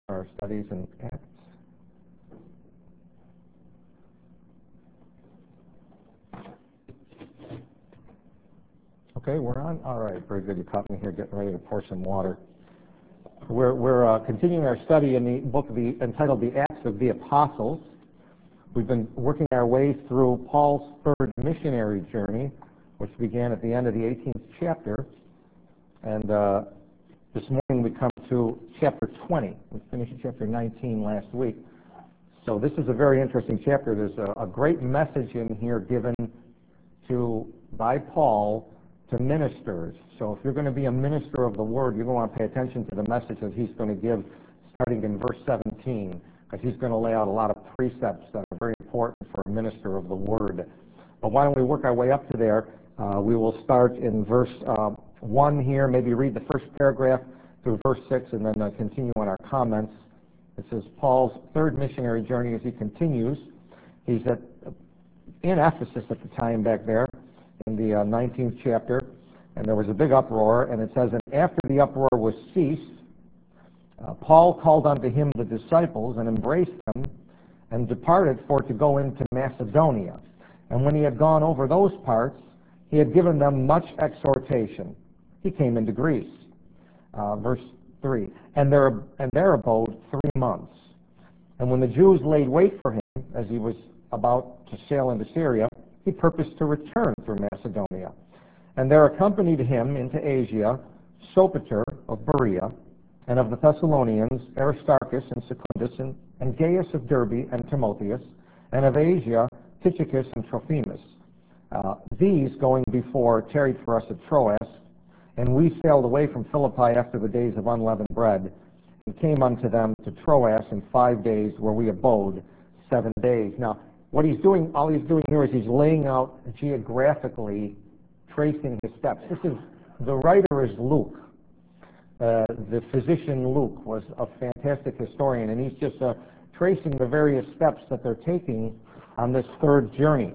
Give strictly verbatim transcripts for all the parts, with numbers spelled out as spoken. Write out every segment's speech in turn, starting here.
our studies in Acts. Okay, we're on. All right, very good. You caught me here getting ready to pour some water. We're, we're uh, continuing our study in the book of the, entitled The Acts of the Apostles. We've been working our way through Paul's third missionary journey, which began at the end of the eighteenth chapter. And uh, this morning we come to chapter twenty. We finished chapter nineteen last week. So this is a very interesting chapter. There's a, a great message in here given to by Paul to ministers. So if you're going to be a minister of the word, you're going to want to pay attention to the message that he's going to give starting in verse seventeen, because he's going to lay out a lot of precepts that are very important for a minister of the word. But why don't we work our way up to there? Uh, we will start in verse uh, one here, maybe read the first paragraph through verse six, and then uh, continue on our comments. This is Paul's third missionary journey as he continues. He's at, in Ephesus at the time back there, in the uh, nineteenth chapter, and there was a big uproar, and it says, and after the uproar was ceased, uh, Paul called unto him the disciples and embraced them and departed for to go into Macedonia. And when he had gone over those parts, he had given them much exhortation. He came into Greece. Uh, verse three, and there, and there abode three months. And when the Jews laid wait for him, as he was about to sail into Syria, he purposed to return through Macedonia. And there accompanied him into Asia Sopater of Berea, and of the Thessalonians Aristarchus and Secundus, and, and Gaius of Derbe and Timotheus, and of Asia Tychicus and Trophimus. Uh, these, going before, tarried for us at Troas, and we sailed away from Philippi after the days of unleavened bread, and came unto them to Troas in five days, where we abode seven days. Now, what he's doing, all he's doing here is he's laying out geographically, tracing his steps. This is, the writer is Luke. Uh, the physician Luke was a fantastic historian, and he's just uh, tracing the various steps that they're taking on this third journey.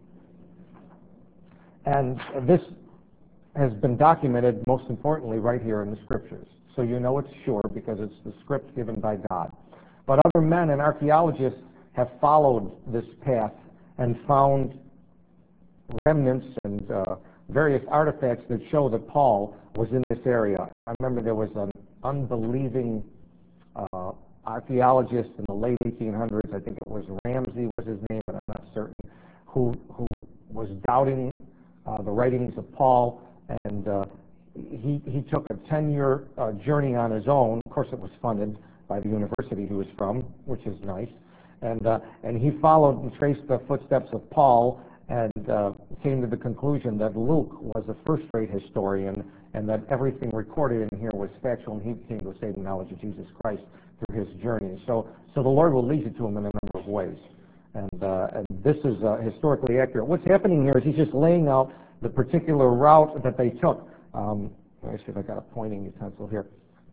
And this has been documented, most importantly, right here in the Scriptures. So you know it's sure because it's the script given by God. But other men and archaeologists have followed this path and found remnants and uh, various artifacts that show that Paul was in this area. I remember there was an unbelieving uh, archaeologist in the late eighteen hundreds, I think it was Ramsey was his name, but I'm not certain, who, who was doubting uh, the writings of Paul, and uh, he, he took a ten-year uh, journey on his own. Of course, it was funded by the university he was from, which is nice. And, uh, and he followed and traced the footsteps of Paul and uh, came to the conclusion that Luke was a first-rate historian and that everything recorded in here was factual, and he came to a saving knowledge of Jesus Christ through his journey. So, so the Lord will lead you to him in a number of ways. And, uh, and this is uh, historically accurate. What's happening here is he's just laying out the particular route that they took. Um, let me see if I got a pointing utensil here.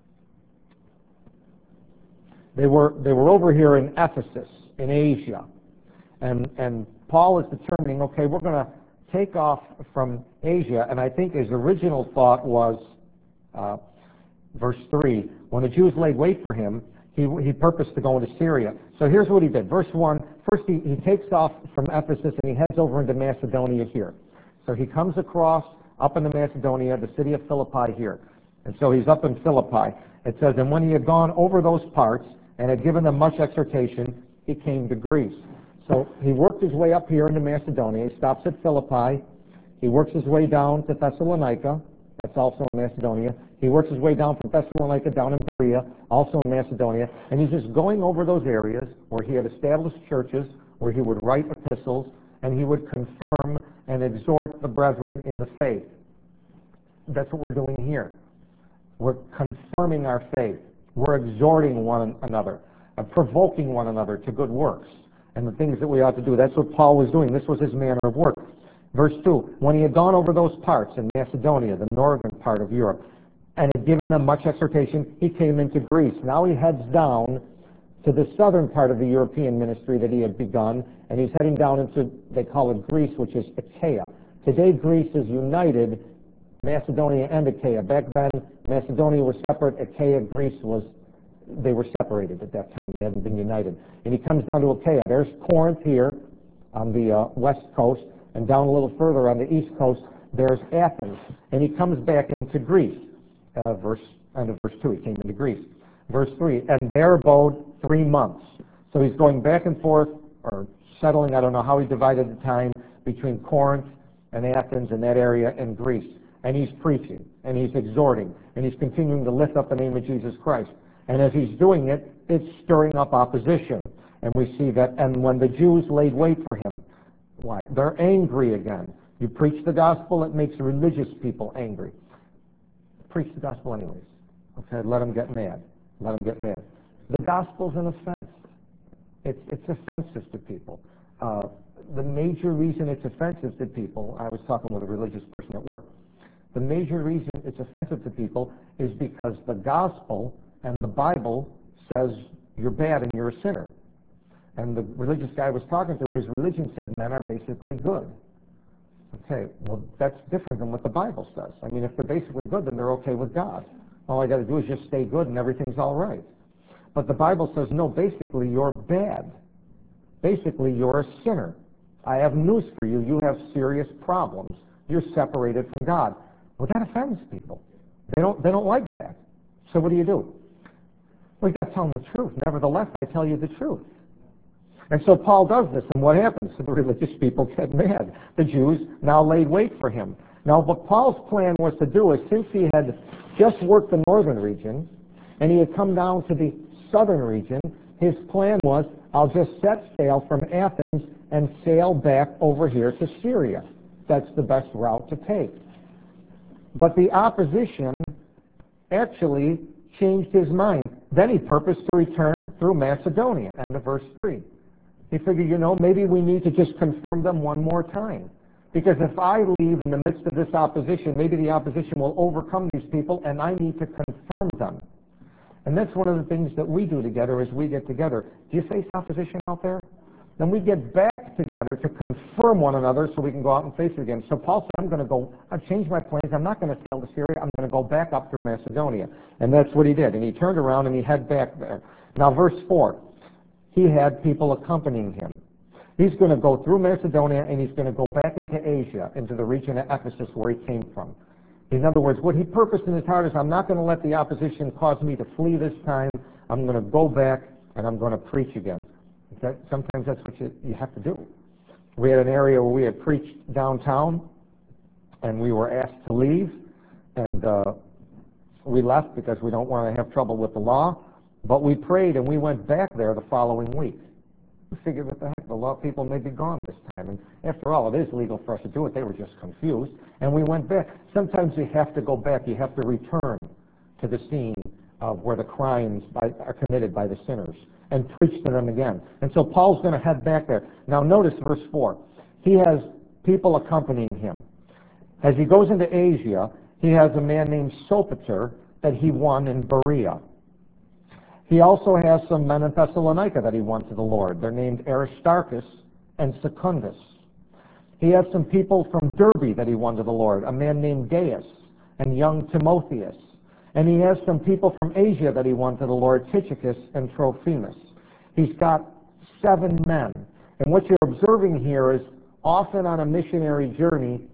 They were, they were over here in Ephesus, in Asia. And, and Paul is determining, okay, we're going to take off from Asia. And I think his original thought was, uh, verse three, when the Jews laid wait for him, he, he purposed to go into Syria. So here's what he did. Verse one, first he, he takes off from Ephesus and he heads over into Macedonia here. So he comes across up into Macedonia, the city of Philippi here. And so he's up in Philippi. It says, and when he had gone over those parts and had given them much exhortation, he came to Greece. So he worked his way up here into Macedonia. He stops at Philippi. He works his way down to Thessalonica. That's also in Macedonia. He works his way down from Thessalonica down in Berea, also in Macedonia. And he's just going over those areas where he had established churches, where he would write epistles, and he would confirm and exhort the brethren in the faith. That's what we're doing here. We're confirming our faith. We're exhorting one another, uh, provoking one another to good works and the things that we ought to do. That's what Paul was doing. This was his manner of work. Verse two, when he had gone over those parts in Macedonia, the northern part of Europe, and had given them much exhortation, he came into Greece. Now he heads down to the southern part of the European ministry that he had begun, and he's heading down into, they call it Greece, which is Achaia. Today Greece is united, Macedonia and Achaia. Back then, Macedonia was separate, Achaia, Greece was they were separated at that time. They hadn't been united. And he comes down to Achaia. There's Corinth here on the uh, west coast, and down a little further on the east coast, there's Athens. And he comes back into Greece. Uh, verse, end of verse two, he came into Greece. Verse three, and there abode three months. So he's going back and forth, or settling, I don't know how he divided the time, between Corinth and Athens and that area and Greece. And he's preaching, and he's exhorting, and he's continuing to lift up the name of Jesus Christ. And as he's doing it, it's stirring up opposition. And we see that, and when the Jews laid wait for him, why? They're angry again. You preach the gospel, it makes religious people angry. Preach the gospel anyways. Okay, let them get mad. Let them get mad. The gospel's an offense. It's, it's offensive to people. Uh, the major reason it's offensive to people, I was talking with a religious person at work, the major reason it's offensive to people is because the gospel and the Bible says you're bad and you're a sinner. And the religious guy I was talking to, his religion said men are basically good. Okay, well, that's different than what the Bible says. I mean, if they're basically good, then they're okay with God. All I got to do is just stay good and everything's all right. But the Bible says, no, basically you're bad. Basically, you're a sinner. I have news for you. You have serious problems. You're separated from God. Well, that offends people. They don't, they don't like that. So what do you do? Well, you got to tell them the truth. Nevertheless, I tell you the truth. And so Paul does this, and what happens? The religious people get mad. The Jews now laid wait for him. Now, what Paul's plan was to do is, since he had just worked the northern region, and he had come down to the southern region, his plan was, I'll just set sail from Athens and sail back over here to Syria. That's the best route to take. But the opposition actually changed his mind. Then he purposed to return through Macedonia. End of verse three. He figured, you know, maybe we need to just confirm them one more time. Because if I leave in the midst of this opposition, maybe the opposition will overcome these people, and I need to confirm them. And that's one of the things that we do together as we get together. Do you face opposition out there? Then we get back together to confirm one another so we can go out and face it again. So Paul said, I'm going to go, I've changed my plans. I'm not going to sail to Syria. I'm going to go back up through Macedonia. And that's what he did. And he turned around and he headed back there. Now, verse four. He had people accompanying him. He's going to go through Macedonia and he's going to go back into Asia, into the region of Ephesus where he came from. In other words, what he purposed in his heart is, I'm not going to let the opposition cause me to flee this time. I'm going to go back and I'm going to preach again. That, sometimes that's what you, you have to do. We had an area where we had preached downtown and we were asked to leave, and uh, we left because we don't want to have trouble with the law. But we prayed and we went back there the following week. We figured, what the heck, the law people may be gone this time. And after all, it is legal for us to do it. They were just confused. And we went back. Sometimes you have to go back. You have to return to the scene of where the crimes by, are committed by the sinners and preach to them again. And so Paul's going to head back there. Now notice verse four. He has people accompanying him. As he goes into Asia, he has a man named Sopater that he won in Berea. He also has some men in Thessalonica that he won to the Lord. They're named Aristarchus and Secundus. He has some people from Derbe that he won to the Lord, a man named Gaius and young Timotheus. And he has some people from Asia that he won to the Lord, Tychicus and Trophimus. He's got seven men. And what you're observing here is, often on a missionary journey,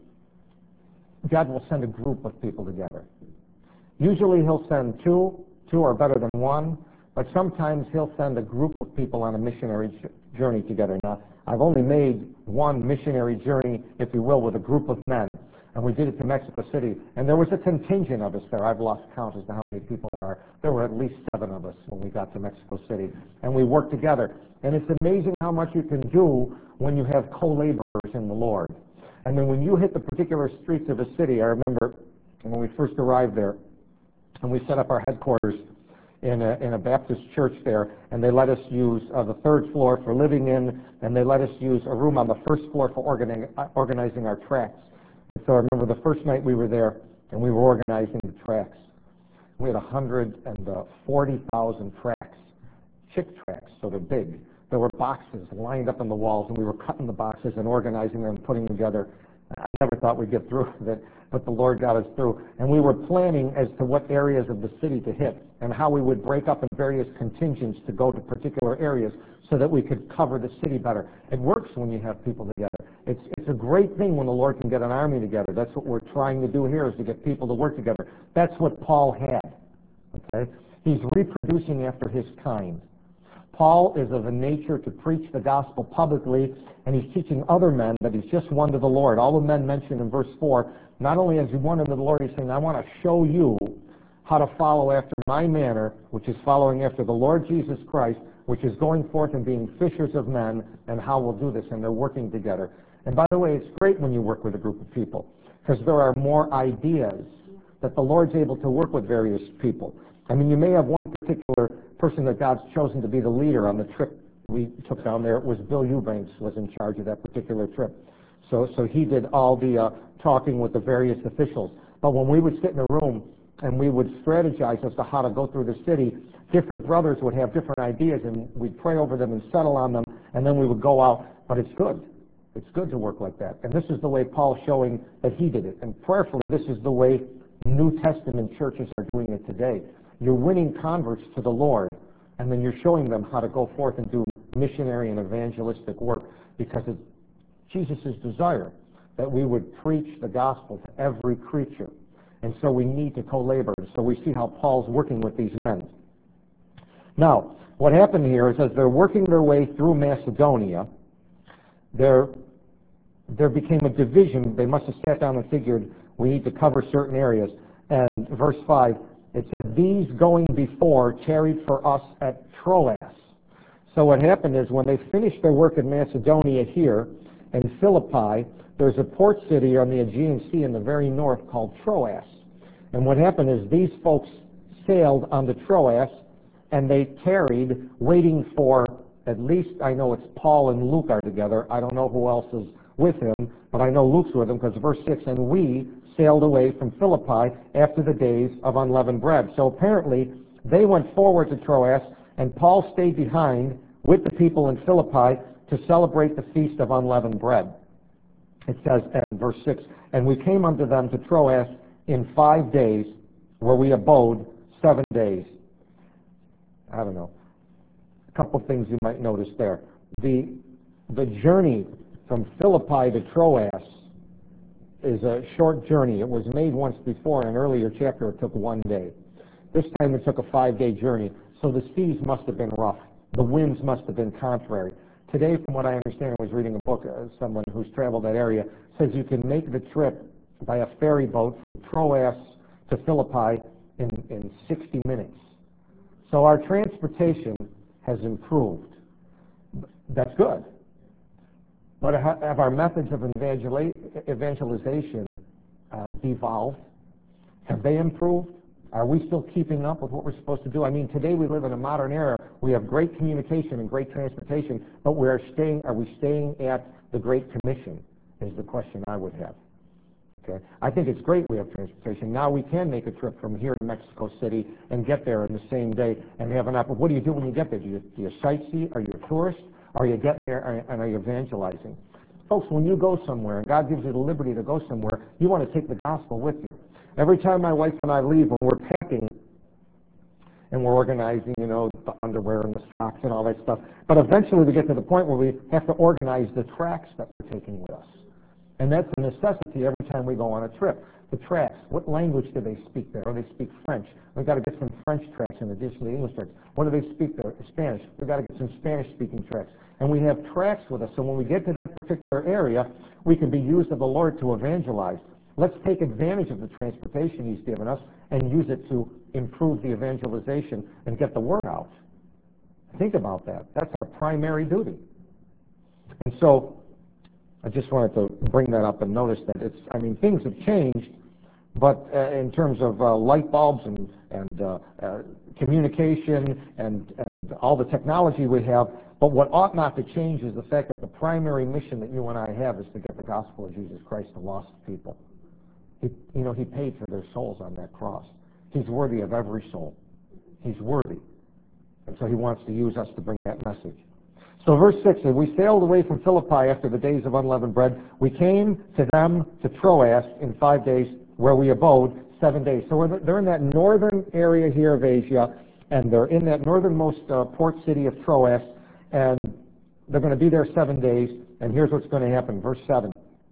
God will send a group of people together. Usually he'll send two, two are better than one, but sometimes he'll send a group of people on a missionary journey together. Now, I've only made one missionary journey, if you will, with a group of men, and we did it to Mexico City, and there was a contingent of us there. I've lost count as to how many people there are. There were at least seven of us when we got to Mexico City, and we worked together. And it's amazing how much you can do when you have co-laborers in the Lord. And then when you hit the particular streets of a city, I remember when we first arrived there, and we set up our headquarters in a, in a Baptist church there, and they let us use uh, the third floor for living in, and they let us use a room on the first floor for organizing, uh, organizing our tracts. And so I remember the first night we were there, and we were organizing the tracts. We had one hundred forty thousand tracts, chick tracts, so they're big. There were boxes lined up on the walls, and we were cutting the boxes and organizing them and putting them together. I never thought we'd get through with it. but the Lord got us through. And we were planning as to what areas of the city to hit and how we would break up in various contingents to go to particular areas so that we could cover the city better. It works when you have people together. It's, it's a great thing when the Lord can get an army together. That's what we're trying to do here, is to get people to work together. That's what Paul had. Okay? He's reproducing after his kind. Paul is of a nature to preach the gospel publicly, and he's teaching other men that he's just won to the Lord. All the men mentioned in verse four, not only has he won to the Lord, he's saying, I want to show you how to follow after my manner, which is following after the Lord Jesus Christ, which is going forth and being fishers of men, and how we'll do this, and they're working together. And by the way, it's great when you work with a group of people, because there are more ideas that the Lord's able to work with various people. I mean, you may have one particular person that God's chosen to be the leader on the trip we took down there. It was Bill Eubanks was in charge of that particular trip. So, so he did all the uh, talking with the various officials. But when we would sit in a room and we would strategize as to how to go through the city, different brothers would have different ideas, and we'd pray over them and settle on them, and then we would go out. But it's good. It's good to work like that. And this is the way Paul's showing that he did it. And prayerfully, this is the way New Testament churches are doing it today. You're winning converts to the Lord, and then you're showing them how to go forth and do missionary and evangelistic work, because it's Jesus' desire that we would preach the gospel to every creature. And so we need to co-labor. So we see how Paul's working with these men. Now, what happened here is as they're working their way through Macedonia, there, there became a division. They must have sat down and figured we need to cover certain areas. And verse five, it said, these going before tarried for us at Troas. So what happened is when they finished their work in Macedonia here, in Philippi, there's a port city on the Aegean Sea in the very north called Troas. And what happened is these folks sailed onto Troas, and they tarried waiting for, at least I know it's Paul and Luke are together. I don't know who else is with him, but I know Luke's with him, because verse six, and we sailed away from Philippi after the days of unleavened bread. So apparently they went forward to Troas, and Paul stayed behind with the people in Philippi to celebrate the feast of unleavened bread. It says in verse six, and we came unto them to Troas in five days, where we abode seven days. I don't know. A couple things you might notice there. The, the journey from Philippi to Troas is a short journey. It was made once before. In an earlier chapter, it took one day. This time it took a five-day journey. So the seas must have been rough. The winds must have been contrary. Today, from what I understand, I was reading a book, uh, someone who's traveled that area, says you can make the trip by a ferry boat from Troas to Philippi in, in sixty minutes. So our transportation has improved. That's good. But have our methods of evangeli- evangelization uh, evolved? Have they improved? Are we still keeping up with what we're supposed to do? I mean, today we live in a modern era. We have great communication and great transportation, but we are staying. Are we staying at the Great Commission? Is the question I would have. Okay, I think it's great we have transportation. Now we can make a trip from here to Mexico City and get there in the same day and have an opportunity. What do you do when you get there? Do you, do you sightsee? Are you a tourist? Are you get there and are you evangelizing? Folks, when you go somewhere and God gives you the liberty to go somewhere, you want to take the gospel with you. Every time my wife and I leave, when we're packing and we're organizing, you know, the underwear and the socks and all that stuff, but eventually we get to the point where we have to organize the tracts that we're taking with us. And that's a necessity every time we go on a trip. The tracts, what language do they speak there? Or they speak French. We've got to get some French tracts in addition to the English tracts. What do they speak there? Spanish. We've got to get some Spanish-speaking tracts. And we have tracts with us, so when we get to that particular area, we can be used of the Lord to evangelize. Let's take advantage of the transportation He's given us and use it to improve the evangelization and get the word out. Think about that. That's our primary duty. And so I just wanted to bring that up and notice that it's, I mean, things have changed, but uh, in terms of uh, light bulbs and, and uh, uh, communication and, and all the technology we have, but what ought not to change is the fact that the primary mission that you and I have is to get the gospel of Jesus Christ to lost people. He, you know, He paid for their souls on that cross. He's worthy of every soul. He's worthy. And so He wants to use us to bring that message. So So verse six, and we sailed away from Philippi after the days of unleavened bread. We came to them to Troas in five days, where we abode seven days. So we're, they're in that northern area here of Asia, and they're in that northernmost uh, port city of Troas, and they're going to be there seven days. And here's what's going to happen. Verse seven.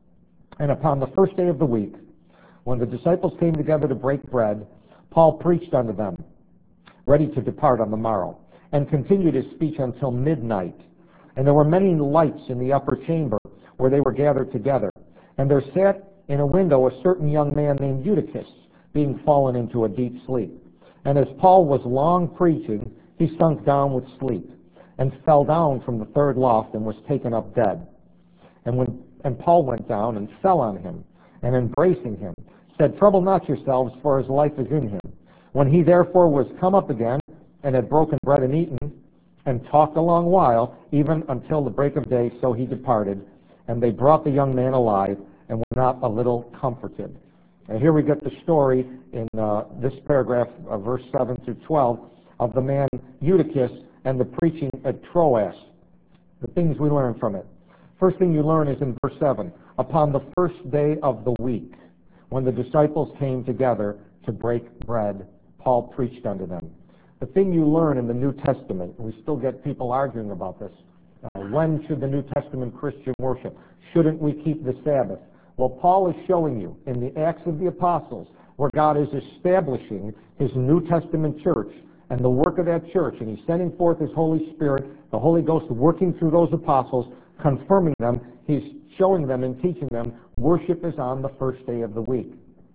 And upon the first day of the week, when the disciples came together to break bread, Paul preached unto them, ready to depart on the morrow, and continued his speech until midnight. And there were many lights in the upper chamber where they were gathered together. And there sat in a window a certain young man named Eutychus, being fallen into a deep sleep. And as Paul was long preaching, he sunk down with sleep, and fell down from the third loft, and was taken up dead. And when and Paul went down and fell on him, and embracing him, said, Trouble not yourselves, for his life is in him. When he therefore was come up again, and had broken bread and eaten, and talked a long while, even until the break of day, so he departed. And they brought the young man alive, and were not a little comforted. And here we get the story in uh, this paragraph, uh, verse seven through twelve, of the man Eutychus and the preaching at Troas. The things we learn from it. First thing you learn is in verse seven. Upon the first day of the week, when the disciples came together to break bread, Paul preached unto them. The thing you learn in the New Testament, we still get people arguing about this. Uh, when should the New Testament Christian worship? Shouldn't we keep the Sabbath? Well, Paul is showing you in the Acts of the Apostles, where God is establishing his New Testament church and the work of that church, and he's sending forth his Holy Spirit, the Holy Ghost working through those apostles, confirming them. He's showing them and teaching them worship is on the first day of the week.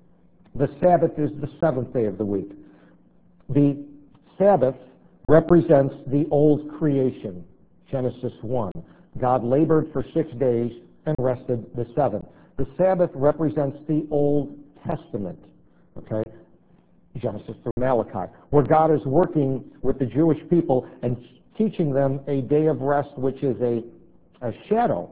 The Sabbath is the seventh day of the week. The Sabbath represents the old creation, Genesis one. God labored for six days and rested the seventh. The Sabbath represents the Old Testament, okay? Genesis through Malachi, where God is working with the Jewish people and teaching them a day of rest, which is a, a shadow,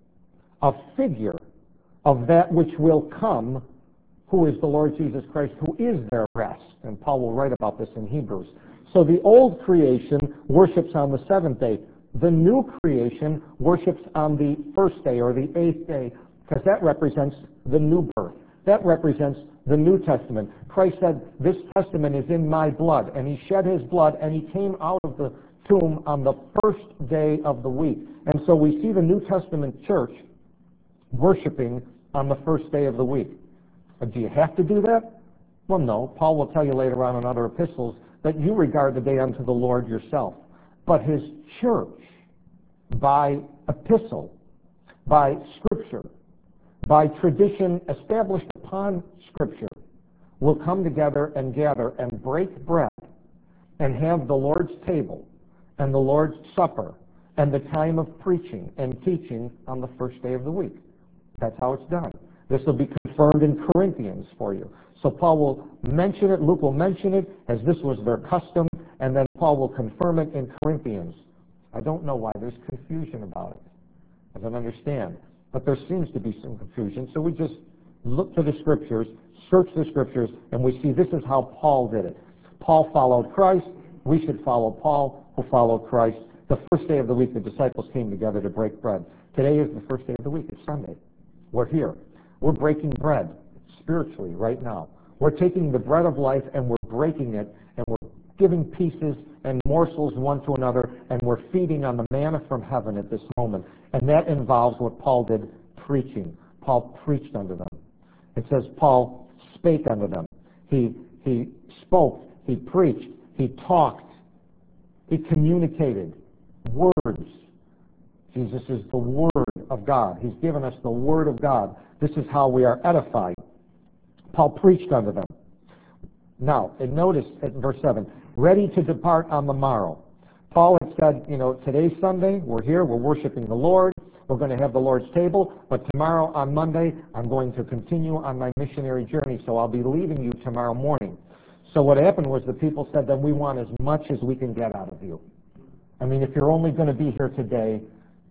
a figure of that which will come, who is the Lord Jesus Christ, who is their rest. And Paul will write about this in Hebrews. So the old creation worships on the seventh day. The new creation worships on the first day or the eighth day, because that represents the new birth. That represents the New Testament. Christ said, this testament is in my blood, and he shed his blood, and he came out of the tomb on the first day of the week. And so we see the New Testament church worshiping on the first day of the week. Do you have to do that? Well, no. Paul will tell you later on in other epistles that you regard the day unto the Lord yourself. But his church, by epistle, by Scripture, by tradition established upon Scripture, will come together and gather and break bread and have the Lord's table and the Lord's supper and the time of preaching and teaching on the first day of the week. That's how it's done. This will be confirmed in Corinthians for you. So Paul will mention it, Luke will mention it, as this was their custom, and then Paul will confirm it in Corinthians. I don't know why there's confusion about it. I don't understand. But there seems to be some confusion, so we just look to the Scriptures, search the Scriptures, and we see this is how Paul did it. Paul followed Christ. We should follow Paul, who followed Christ. The first day of the week, the disciples came together to break bread. Today is the first day of the week. It's Sunday. We're here. We're breaking bread spiritually right now. We're taking the bread of life and we're breaking it, and we're giving pieces and morsels one to another, and we're feeding on the manna from heaven at this moment. And that involves what Paul did, preaching. Paul preached unto them. It says Paul spake unto them. He, he spoke, he preached, he talked, he communicated words. Jesus is the Word of God. He's given us the Word of God. This is how we are edified. Paul preached unto them. Now, and notice at verse seven, ready to depart on the morrow. Paul had said, you know, today's Sunday, we're here, we're worshiping the Lord, we're going to have the Lord's table, but tomorrow on Monday, I'm going to continue on my missionary journey, so I'll be leaving you tomorrow morning. So what happened was the people said that we want as much as we can get out of you. I mean, if you're only going to be here today,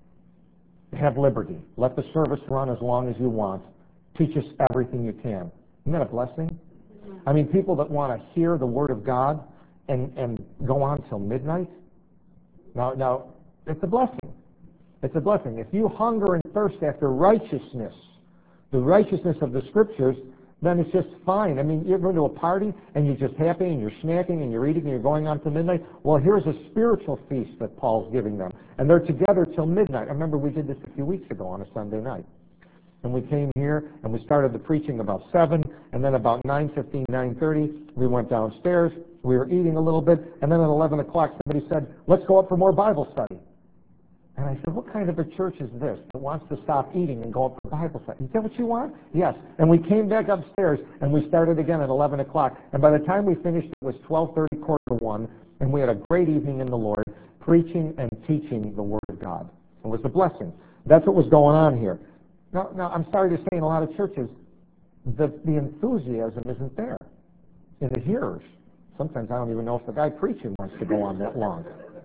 have liberty. Let the service run as long as you want. Teach us everything you can. Isn't that a blessing? I mean, people that want to hear the Word of God and, and go on till midnight, now, now, it's a blessing. It's a blessing. If you hunger and thirst after righteousness, the righteousness of the Scriptures, then it's just fine. I mean, you're going to a party and you're just happy and you're snacking and you're eating and you're going on to midnight. Well, here's a spiritual feast that Paul's giving them. And they're together till midnight. I remember we did this a few weeks ago on a Sunday night. And we came here and we started the preaching about seven, and then about nine fifteen, nine thirty, we went downstairs. We were eating a little bit, and then at eleven o'clock somebody said, let's go up for more Bible study. And I said, what kind of a church is this that wants to stop eating and go up for Bible study? Is that what you want? Yes. And we came back upstairs, and we started again at eleven o'clock. And by the time we finished, it was twelve thirty, quarter to one, and we had a great evening in the Lord, preaching and teaching the Word of God. It was a blessing. That's what was going on here. Now, now I'm sorry to say, in a lot of churches, the, the enthusiasm isn't there in the hearers. Sometimes I don't even know if the guy preaching wants to go on that long.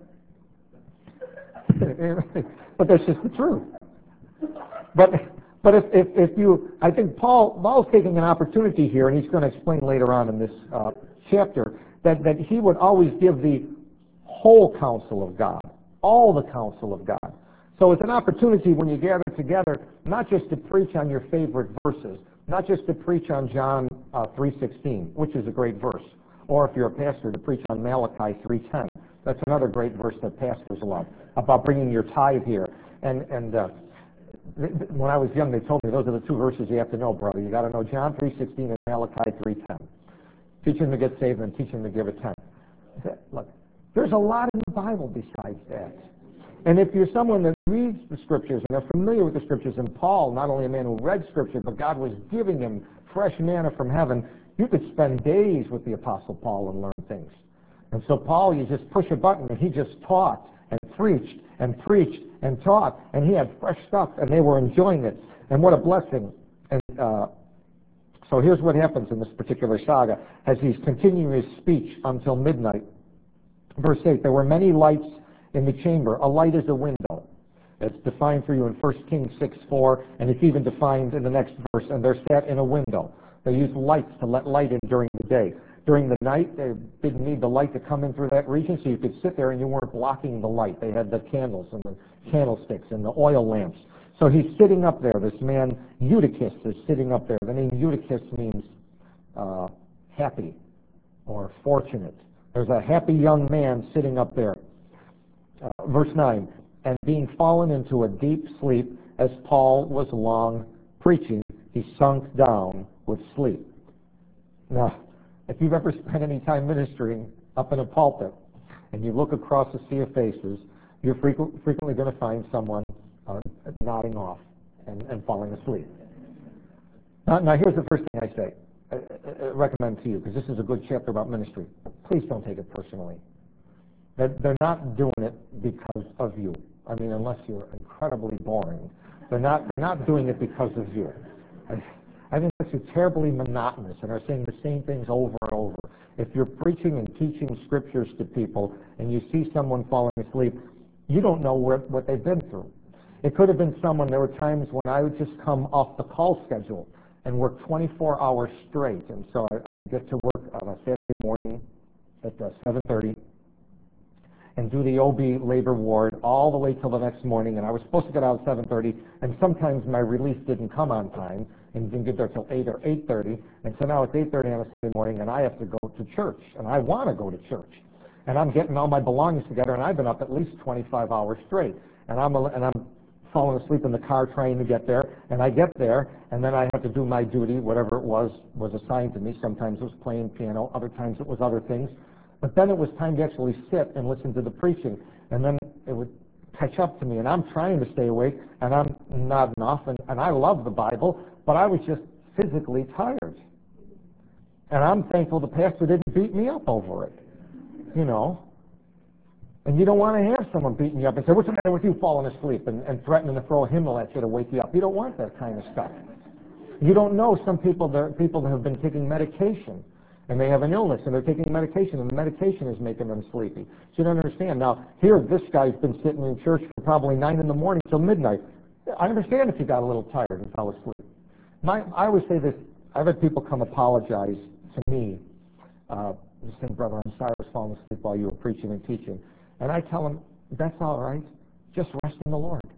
But that's just the truth. But but if, if, if you, I think Paul Paul's taking an opportunity here, and he's going to explain later on in this uh, chapter, that, that he would always give the whole counsel of God, all the counsel of God. So it's an opportunity when you gather together, not just to preach on your favorite verses, not just to preach on John uh, three sixteen, which is a great verse, or if you're a pastor, to preach on Malachi three ten. That's another great verse that pastors love, about bringing your tithe here. And and uh, th- th- when I was young, they told me those are the two verses you have to know, brother. You got to know John three sixteen and Malachi three ten. Teach them to get saved and teach them to give a tenth. Look, there's a lot in the Bible besides that. And if you're someone that reads the Scriptures and are familiar with the Scriptures, and Paul, not only a man who read Scripture, but God was giving him fresh manna from heaven, you could spend days with the Apostle Paul and learn things. And so Paul, you just push a button, and he just taught and preached and preached and taught, and he had fresh stuff, and they were enjoying it. And what a blessing. And uh, so here's what happens in this particular saga as he's continuing his speech until midnight. Verse eight, there were many lights in the chamber. A light is a window. It's defined for you in First Kings six four, and it's even defined in the next verse, and they're set in a window. They used lights to let light in during the day. During the night, they didn't need the light to come in through that region, so you could sit there and you weren't blocking the light. They had the candles and the candlesticks and the oil lamps. So he's sitting up there. This man, Eutychus, is sitting up there. The name Eutychus means uh, happy or fortunate. There's a happy young man sitting up there. Uh, verse nine, and being fallen into a deep sleep, as Paul was long preaching, he sunk down with sleep. Now, if you've ever spent any time ministering up in a pulpit and you look across a sea of faces, you're frequent, frequently going to find someone uh, nodding off and, and falling asleep. Now, now, here's the first thing I say, I, I recommend to you, because this is a good chapter about ministry. Please don't take it personally. They're, they're not doing it because of you. I mean, unless you're incredibly boring. They're not, they're not doing it because of you. I, I think it's terribly monotonous and are saying the same things over and over. If you're preaching and teaching Scriptures to people and you see someone falling asleep, you don't know what, what they've been through. It could have been someone, there were times when I would just come off the call schedule and work twenty-four hours straight. And so I get to work on a Saturday morning at uh, seven thirty. And do the O B labor ward all the way till the next morning. And I was supposed to get out at seven thirty, and sometimes my release didn't come on time and didn't get there till eight or eight thirty. And so now it's eight thirty on a Sunday morning, and I have to go to church, and I want to go to church. And I'm getting all my belongings together, and I've been up at least twenty-five hours straight. And I'm and I'm falling asleep in the car trying to get there, and I get there, and then I have to do my duty, whatever it was was assigned to me. Sometimes it was playing piano, other times it was other things. But then it was time to actually sit and listen to the preaching. And then it would catch up to me. And I'm trying to stay awake, and I'm nodding off. And, and I love the Bible, but I was just physically tired. And I'm thankful the pastor didn't beat me up over it. You know. And you don't want to have someone beating you up and say, what's the matter with you falling asleep? And, and threatening to throw a hymnal at you to wake you up. You don't want that kind of stuff. You don't know some people, there are people that have been taking medication. And they have an illness, and they're taking medication, and the medication is making them sleepy. So you don't understand. Now, here, this guy's been sitting in church from probably nine in the morning till midnight. I understand if he got a little tired and fell asleep. My, I always say this. I've had people come apologize to me, uh, saying, brother, I'm sorry I was falling asleep while you were preaching and teaching. And I tell them, that's all right. Just rest in the Lord.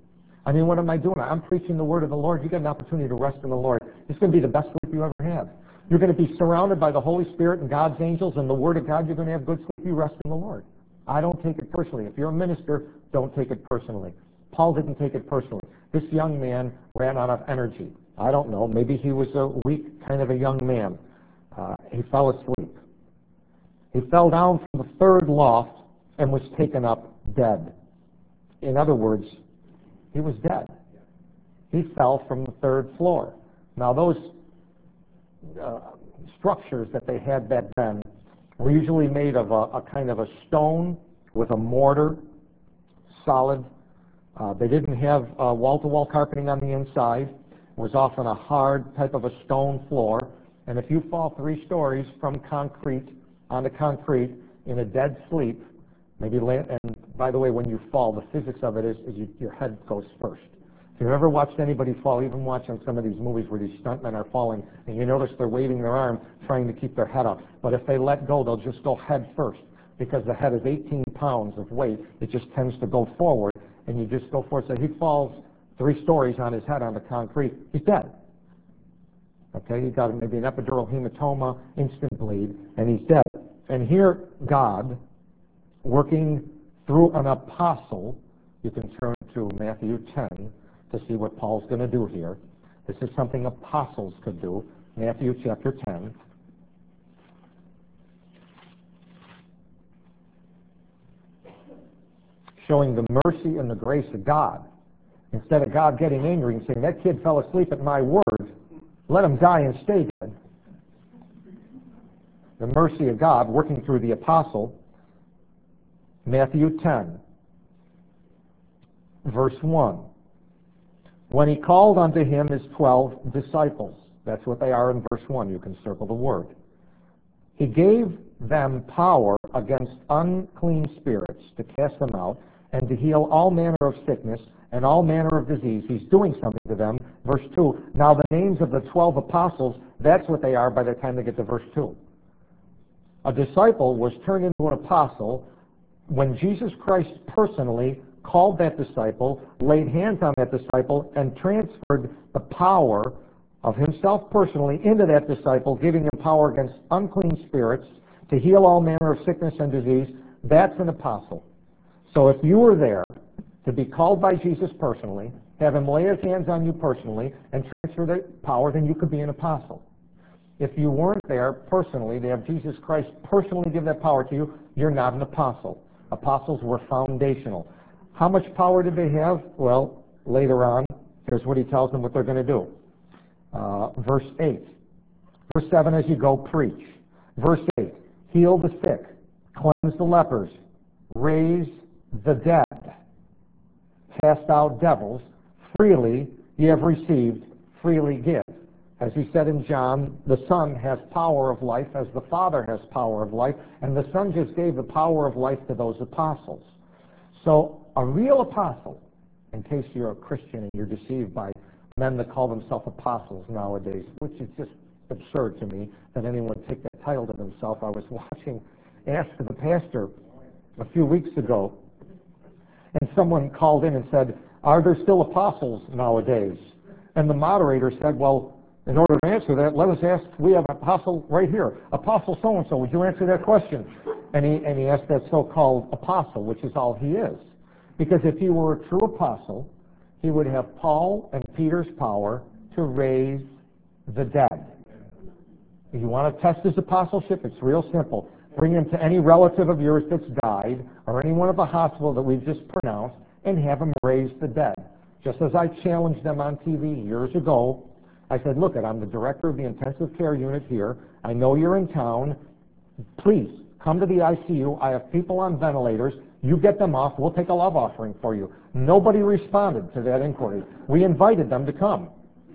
I mean, what am I doing? I'm preaching the word of the Lord. You get an opportunity to rest in the Lord. It's going to be the best sleep you ever have. You're going to be surrounded by the Holy Spirit and God's angels and the word of God. You're going to have good sleep. You rest in the Lord. I don't take it personally. If you're a minister, don't take it personally. Paul didn't take it personally. This young man ran out of energy. I don't know. Maybe he was a weak kind of a young man. Uh, he fell asleep. He fell down from the third loft and was taken up dead. In other words, he was dead. He fell from the third floor. Now, those uh, structures that they had back then were usually made of a, a kind of a stone with a mortar, solid. Uh, they didn't have uh, wall-to-wall carpeting on the inside. It was often a hard type of a stone floor. And if you fall three stories from concrete onto concrete in a dead sleep, maybe land, and by the way, when you fall, the physics of it is, is you, your head goes first. If you've ever watched anybody fall, even watching some of these movies where these stuntmen are falling, and you notice they're waving their arm, trying to keep their head up. But if they let go, they'll just go head first. Because the head is eighteen pounds of weight, it just tends to go forward, and you just go forward. So he falls three stories on his head on the concrete. He's dead. Okay, he got maybe an epidural hematoma, instant bleed, and he's dead. And here, God, working through an apostle, you can turn to Matthew ten to see what Paul's going to do here. This is something apostles could do. Matthew chapter ten. Showing the mercy and the grace of God. Instead of God getting angry and saying, that kid fell asleep at my word, let him die and stay dead. The mercy of God working through the apostle. Matthew ten, verse one. When he called unto him his twelve disciples. That's what they are in verse one. You can circle the word. He gave them power against unclean spirits to cast them out and to heal all manner of sickness and all manner of disease. He's doing something to them. Verse two. Now the names of the twelve apostles, that's what they are by the time they get to verse two. A disciple was turned into an apostle when Jesus Christ personally called that disciple, laid hands on that disciple, and transferred the power of himself personally into that disciple, giving him power against unclean spirits to heal all manner of sickness and disease. That's an apostle. So if you were there to be called by Jesus personally, have him lay his hands on you personally, and transfer the power, then you could be an apostle. If you weren't there personally, to have Jesus Christ personally give that power to you, you're not an apostle. Apostles were foundational. How much power did they have? Well, later on, here's what he tells them what they're going to do. Uh, verse eight. Verse seven, as you go, preach. Verse eight, heal the sick, cleanse the lepers, raise the dead, cast out devils. Freely ye have received, freely give. As he said in John, the Son has power of life as the Father has power of life, and the Son just gave the power of life to those apostles. So a real apostle, in case you're a Christian and you're deceived by men that call themselves apostles nowadays, which is just absurd to me that anyone would take that title to themselves. I was watching Ask the Pastor a few weeks ago, and someone called in and said, are there still apostles nowadays? And the moderator said, well, in order to answer that, let us ask, we have an apostle right here. Apostle so-and-so, would you answer that question? And he, and he asked that so-called apostle, which is all he is. Because if he were a true apostle, he would have Paul and Peter's power to raise the dead. If you want to test his apostleship, it's real simple. Bring him to any relative of yours that's died, or anyone at the hospital that we've just pronounced, and have him raise the dead. Just as I challenged them on T V years ago, I said, look, I'm the director of the intensive care unit here. I know you're in town. Please, come to the I C U. I have people on ventilators. You get them off. We'll take a love offering for you. Nobody responded to that inquiry. We invited them to come.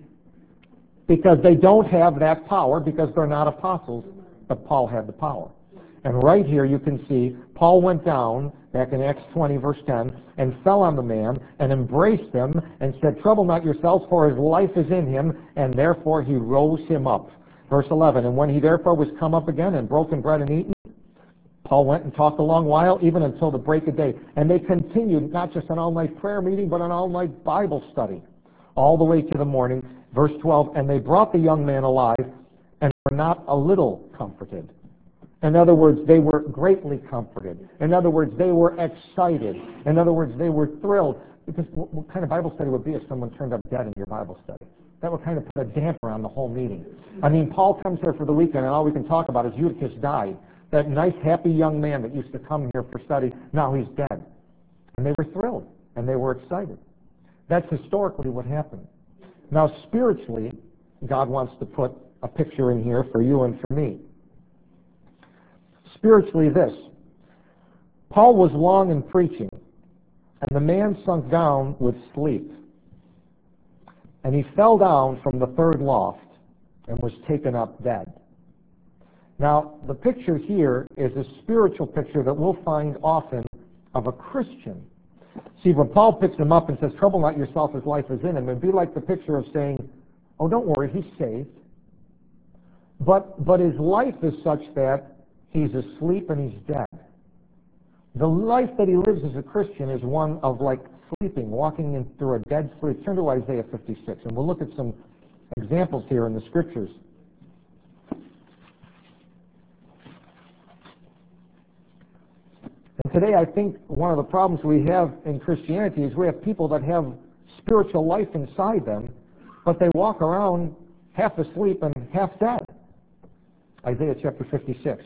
Because they don't have that power, because they're not apostles, but Paul had the power. And right here you can see Paul went down, back in Acts twenty, verse ten, and fell on the man and embraced him and said, trouble not yourselves, for his life is in him, and therefore he rose him up. Verse eleven, and when he therefore was come up again and broken bread and eaten, Paul went and talked a long while, even until the break of day. And they continued not just an all-night prayer meeting, but an all-night Bible study, all the way to the morning. Verse twelve, and they brought the young man alive, and were not a little comforted. In other words, they were greatly comforted. In other words, they were excited. In other words, they were thrilled. Because what, what kind of Bible study would be if someone turned up dead in your Bible study? That would kind of put a damper on the whole meeting. I mean, Paul comes here for the weekend, and all we can talk about is Eutychus died. That nice, happy young man that used to come here for study, now he's dead. And they were thrilled, and they were excited. That's historically what happened. Now, spiritually, God wants to put a picture in here for you and for me. Spiritually, this. Paul was long in preaching, and the man sunk down with sleep. And he fell down from the third loft and was taken up dead. Now, the picture here is a spiritual picture that we'll find often of a Christian. See, when Paul picks him up and says, trouble not yourself as life is in him, it'd be like the picture of saying, oh, don't worry, he's saved. But, but his life is such that he's asleep and he's dead. The life that he lives as a Christian is one of like sleeping, walking in through a dead sleep. Turn to Isaiah fifty-six, and we'll look at some examples here in the Scriptures. And today I think one of the problems we have in Christianity is we have people that have spiritual life inside them, but they walk around half asleep and half dead. Isaiah chapter fifty-six.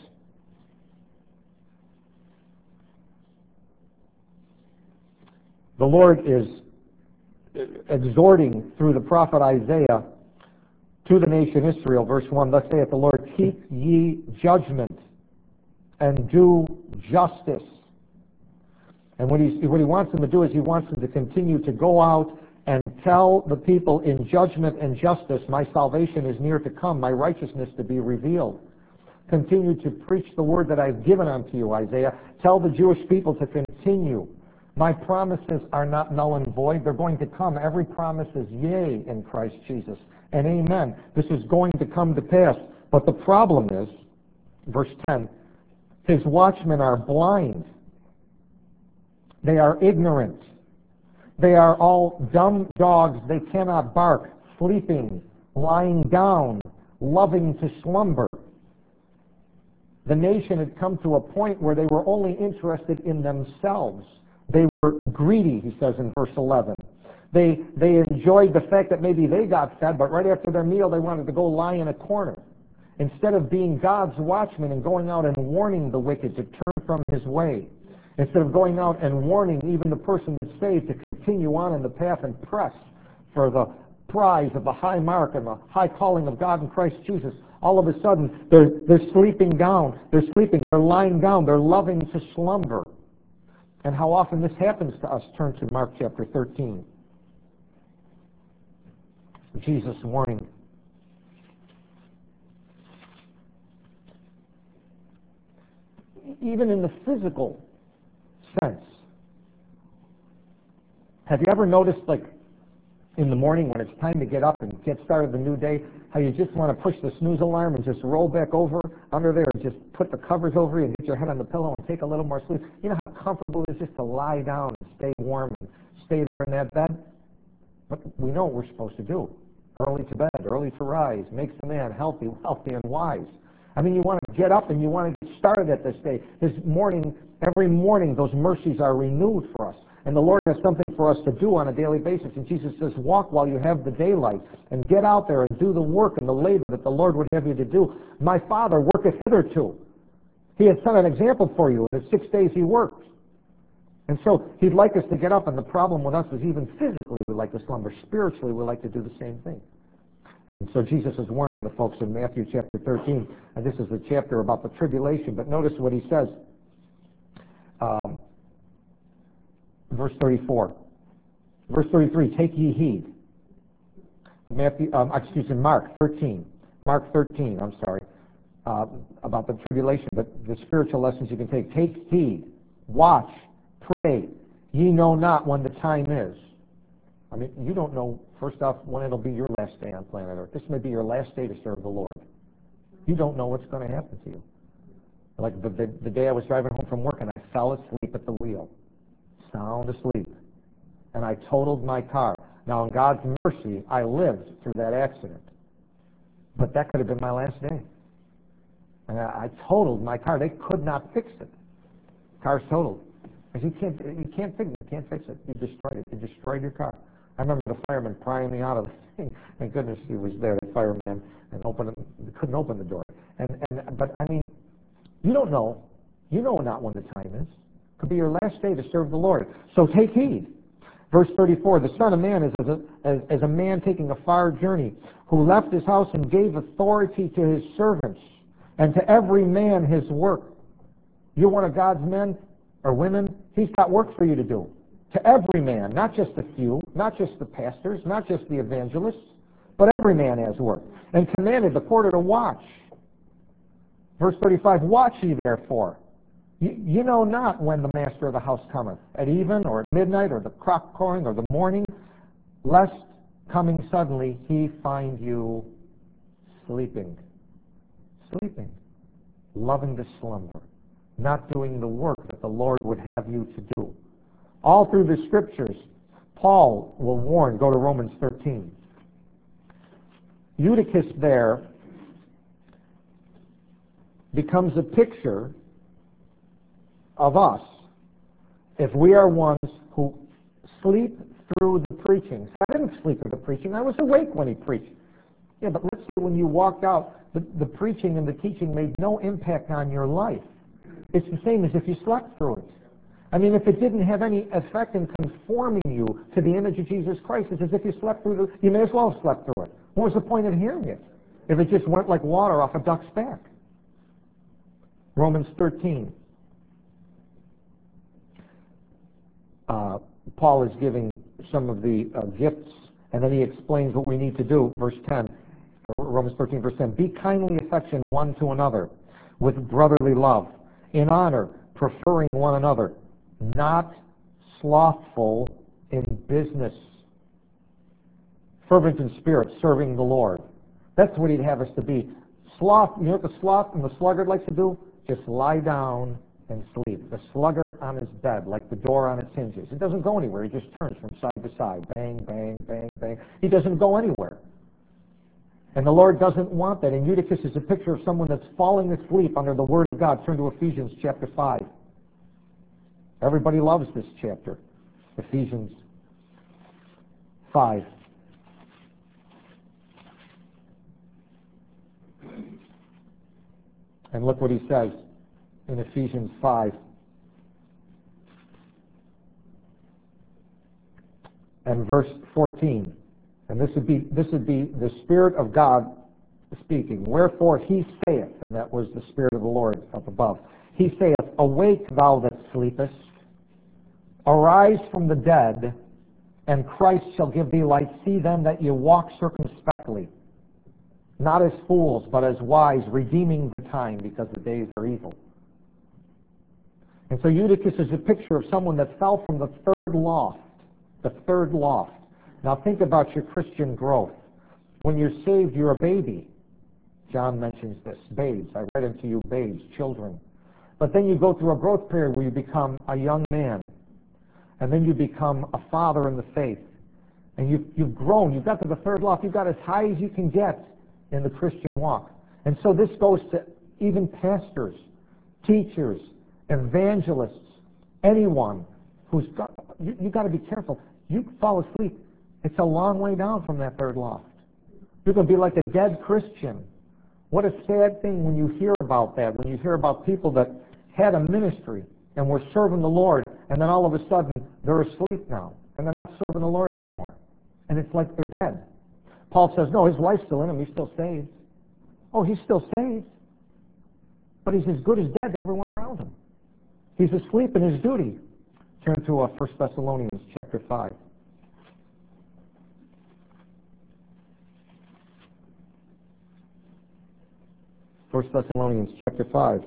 The Lord is exhorting through the prophet Isaiah to the nation Israel, verse one, thus saith the Lord, keep ye judgment and do justice. And what, he's, what he wants them to do is he wants them to continue to go out and tell the people in judgment and justice, my salvation is near to come, my righteousness to be revealed. Continue to preach the word that I've given unto you, Isaiah. Tell the Jewish people to continue. My promises are not null and void. They're going to come. Every promise is yea in Christ Jesus. And amen. This is going to come to pass. But the problem is, verse ten, his watchmen are blind. They are ignorant. They are all dumb dogs. They cannot bark, sleeping, lying down, loving to slumber. The nation had come to a point where they were only interested in themselves. They were greedy, he says in verse eleven. They, they enjoyed the fact that maybe they got fed, but right after their meal they wanted to go lie in a corner. Instead of being God's watchman and going out and warning the wicked to turn from his way. Instead of going out and warning even the person that's saved to continue on in the path and press for the prize of the high mark and the high calling of God in Christ Jesus. All of a sudden, they're, they're sleeping down. They're sleeping. They're lying down. They're loving to slumber. And how often this happens to us. Turn to Mark chapter thirteen. Jesus' warning. Even in the physical sense. Have you ever noticed, like, in the morning when it's time to get up and get started the new day, how you just want to push the snooze alarm and just roll back over under there and just put the covers over you and get your head on the pillow and take a little more sleep? You know how comfortable it is just to lie down and stay warm and stay there in that bed? But we know what we're supposed to do. Early to bed, early to rise, makes a man healthy, wealthy, and wise. I mean, you want to get up and you want to get started at this day. This morning, every morning, those mercies are renewed for us. And the Lord has something for us to do on a daily basis. And Jesus says, walk while you have the daylight and get out there and do the work and the labor that the Lord would have you to do. My Father worketh hitherto. He had set an example for you. In the six days he worked. And so he'd like us to get up. And the problem with us is even physically we like to slumber. Spiritually we like to do the same thing. And so Jesus is warning the folks in Matthew chapter thirteen. And this is the chapter about the tribulation. But notice what he says. Um, verse thirty-four. Verse thirty-three, take ye heed. Matthew, um, excuse me, Mark thirteen. Mark thirteen, I'm sorry. Uh, about the tribulation, but the spiritual lessons you can take. Take heed. Watch. Pray. Ye know not when the time is. I mean, you don't know, first off, when it'll be your last day on planet Earth. This may be your last day to serve the Lord. You don't know what's going to happen to you. Like the, the, the day I was driving home from work and I fell asleep at the wheel, sound asleep, and I totaled my car. Now, in God's mercy, I lived through that accident. But that could have been my last day. And I, I totaled my car. They could not fix it. Car's totaled. Because you can't, you can't fix it. You can't fix it. You destroyed it. You destroyed your car. I remember the fireman prying me out of the thing. Thank goodness he was there, the fireman, and opened, couldn't open the door. And, and but I mean, you don't know. You know not when the time is. It could be your last day to serve the Lord. So take heed. Verse thirty-four, the Son of Man is as a, as, as a man taking a far journey, who left his house and gave authority to his servants, and to every man his work. You're one of God's men or women, he's got work for you to do. To every man, not just a few, not just the pastors, not just the evangelists, but every man has work. And commanded the porter to watch. Verse thirty-five, watch ye therefore. You, you know not when the master of the house cometh, at even, or at midnight, or the cock crowing, or the morning, lest coming suddenly he find you sleeping. Sleeping. Loving to slumber. Not doing the work that the Lord would have you to do. All through the Scriptures, Paul will warn, go to Romans thirteen. Eutychus there becomes a picture of us if we are ones who sleep through the preaching. So I didn't sleep through the preaching. I was awake when he preached. Yeah, but let's say when you walked out, the, the preaching and the teaching made no impact on your life. It's the same as if you slept through it. I mean, if it didn't have any effect in conforming you to the image of Jesus Christ, it's as if you slept through the... You may as well have slept through it. What was the point of hearing it if it just went like water off a duck's back? Romans thirteen. Uh, Paul is giving some of the uh, gifts, and then he explains what we need to do. Verse ten, Romans thirteen, verse ten. Be kindly affectioned one to another with brotherly love, in honor, preferring one another, not slothful in business, fervent in spirit, serving the Lord. That's what he'd have us to be. Sloth, you know what the sloth and the sluggard likes to do? Just lie down and sleep. The sluggard on his bed, like the door on its hinges. It doesn't go anywhere. He just turns from side to side. Bang, bang, bang, bang. He doesn't go anywhere. And the Lord doesn't want that. And Eutychus is a picture of someone that's falling asleep under the Word of God. Turn to Ephesians chapter five. Everybody loves this chapter. Ephesians five. And look what he says in Ephesians five. And verse fourteen. And this would be this would be the Spirit of God speaking. Wherefore he saith, and that was the Spirit of the Lord up above, he saith, awake thou that sleepest, arise from the dead, and Christ shall give thee light. See then that you walk circumspectly, not as fools, but as wise, redeeming the time, because the days are evil. And so Eutychus is a picture of someone that fell from the third loft, the third loft. Now think about your Christian growth. When you're saved, you're a baby. John mentions this, babes. I read unto you babes, children. But then you go through a growth period where you become a young man. And then you become a father in the faith. And you've, you've grown. You've got to the third loft. You've got as high as you can get in the Christian walk. And so this goes to even pastors, teachers, evangelists, anyone who's got, you, you've got to be careful. You fall asleep. It's a long way down from that third loft. You're going to be like a dead Christian. What a sad thing when you hear about that, when you hear about people that had a ministry and were serving the Lord, and then all of a sudden they're asleep now, and they're not serving the Lord anymore. And it's like they're dead. Paul says, no, his life's still in him. He's still saved. Oh, he's still saved. But he's as good as dead to everyone around him. He's asleep in his duty. Turn to uh, First Thessalonians chapter five. First Thessalonians chapter five.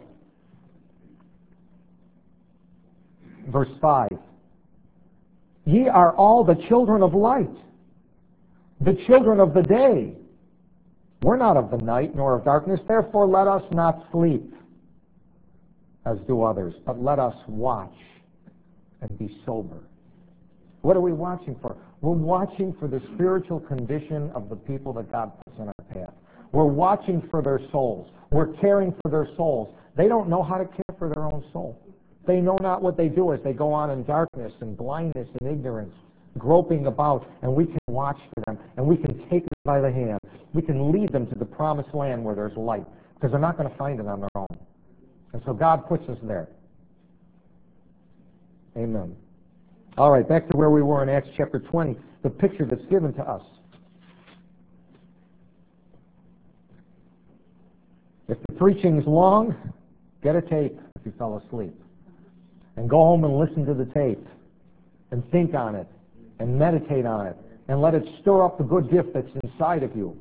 Verse five. Ye are all the children of light, the children of the day. We're not of the night nor of darkness, therefore let us not sleep. as do others, but let us watch and be sober. What are we watching for? We're watching for the spiritual condition of the people that God puts in our path. We're watching for their souls. We're caring for their souls. They don't know how to care for their own soul. They know not what they do as they go on in darkness and blindness and ignorance, groping about, and we can watch for them, and we can take them by the hand. We can lead them to the promised land where there's light, because they're not going to find it on their own. And so God puts us there. Amen. All right, back to where we were in Acts chapter twenty, the picture that's given to us. If the preaching's long, get a tape if you fell asleep. And go home and listen to the tape. And think on it. And meditate on it. And let it stir up the good gift that's inside of you.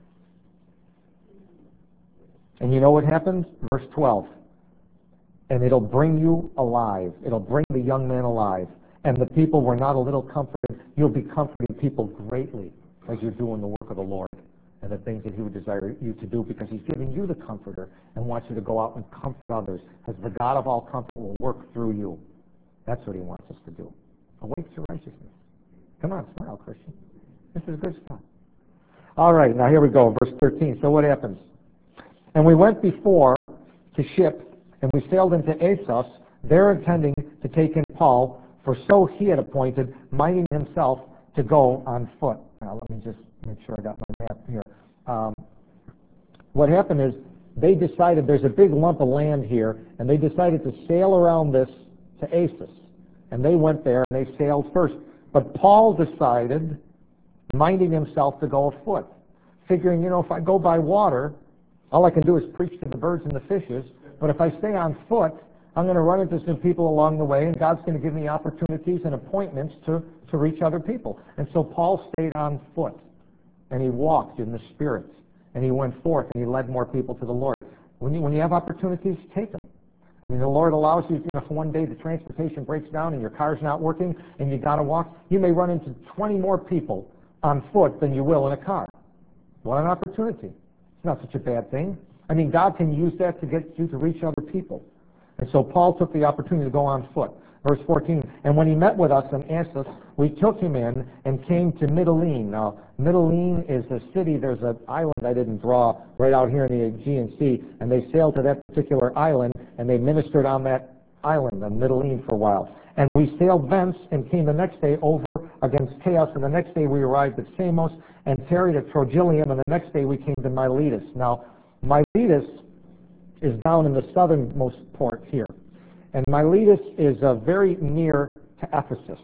And you know what happens? Verse twelve. And it'll bring you alive. It'll bring the young man alive. And the people were not a little comforted. You'll be comforting people greatly as you're doing the work of the Lord and the things that He would desire you to do, because He's giving you the comforter and wants you to go out and comfort others, as the God of all comfort will work through you. That's what He wants us to do. Awake to righteousness. Come on, smile, Christian. This is good stuff. All right, now here we go, verse thirteen. So what happens? And we went before to ship, and we sailed into Assos, there intending to take in Paul, for so he had appointed, minding himself to go on foot. Now, let me just make sure I got my map here. Um, what happened is they decided there's a big lump of land here, and they decided to sail around this to Assos. And they went there, and they sailed first. But Paul decided, minding himself to go afoot, figuring, you know, if I go by water, all I can do is preach to the birds and the fishes. But if I stay on foot, I'm going to run into some people along the way, and God's going to give me opportunities and appointments to, to reach other people. And so Paul stayed on foot, and he walked in the Spirit, and he went forth, and he led more people to the Lord. When you, when you have opportunities, take them. I mean, the Lord allows you, you know, if one day the transportation breaks down and your car's not working and you got to walk, you may run into twenty more people on foot than you will in a car. What an opportunity. It's not such a bad thing. I mean, God can use that to get you to reach other people. And so Paul took the opportunity to go on foot. Verse fourteen, and when he met with us in Assos, we took him in and came to Mytilene. Now, Mytilene is a city, there's an island I didn't draw right out here in the Aegean Sea, and they sailed to that particular island, and they ministered on that island, on Mytilene, for a while. And we sailed thence and came the next day over against Chios, and the next day we arrived at Samos and tarried at Trogyllium, and the next day we came to Miletus. Now, Miletus is down in the southernmost port here. And Miletus is uh, very near to Ephesus.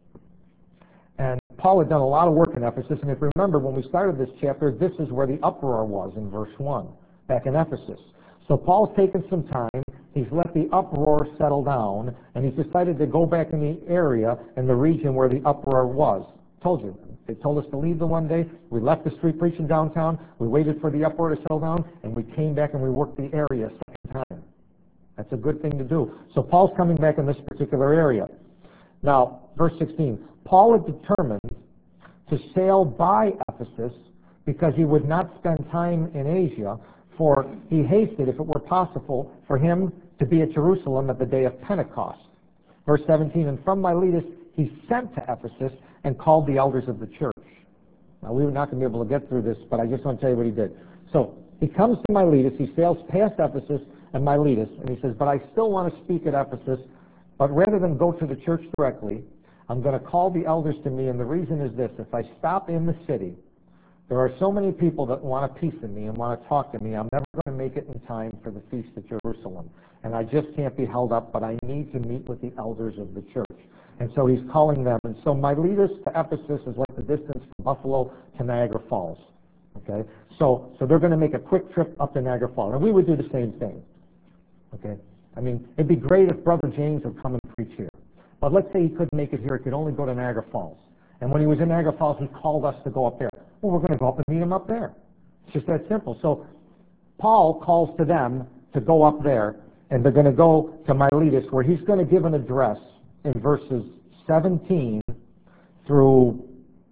And Paul had done a lot of work in Ephesus, and if you remember, when we started this chapter, this is where the uproar was in verse one, back in Ephesus. So Paul's taken some time, he's let the uproar settle down, and he's decided to go back in the area, in the region where the uproar was. Told you, they told us to leave the one day, we left the street preaching downtown, we waited for the uproar to settle down, and we came back and we worked the area a second time. That's a good thing to do. So Paul's coming back in this particular area. Now, verse sixteen, Paul had determined to sail by Ephesus because he would not spend time in Asia, for he hasted, if it were possible, for him to be at Jerusalem at the day of Pentecost. Verse seventeen, and from Miletus he sent to Ephesus and called the elders of the church. Now, we were not going to be able to get through this, but I just want to tell you what he did. So, he comes to Miletus, he sails past Ephesus and Miletus, and he says, but I still want to speak at Ephesus, but rather than go to the church directly, I'm going to call the elders to me, and the reason is this: if I stop in the city, there are so many people that want a piece of me and want to talk to me, I'm never going to make it in time for the Feast of Jerusalem. And I just can't be held up, but I need to meet with the elders of the church. And so he's calling them. And so Miletus to Ephesus is like the distance from Buffalo to Niagara Falls. Okay? So, so they're going to make a quick trip up to Niagara Falls. And we would do the same thing. Okay? I mean, it'd be great if Brother James would come and preach here. But let's say he couldn't make it here. He could only go to Niagara Falls. And when he was in Niagara Falls, he called us to go up there. Well, we're going to go up and meet him up there. It's just that simple. So Paul calls to them to go up there, and they're going to go to Miletus, where he's going to give an address in verses seventeen through